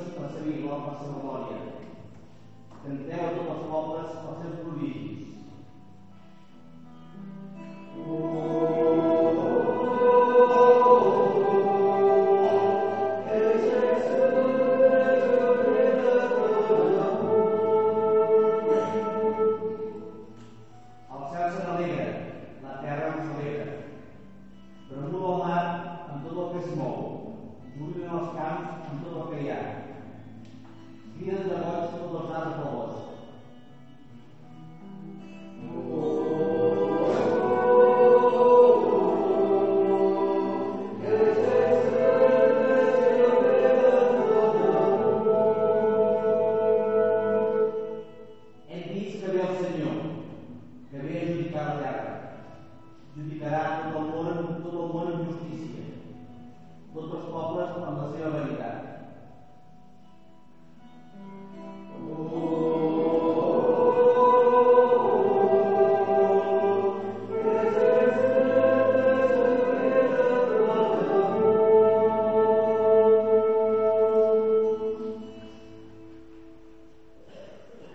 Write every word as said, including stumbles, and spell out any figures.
per sa vila, per sa memòria. Canteu a tots els pobles els seus prodigis. Criden de goig tots els arbres del bosc.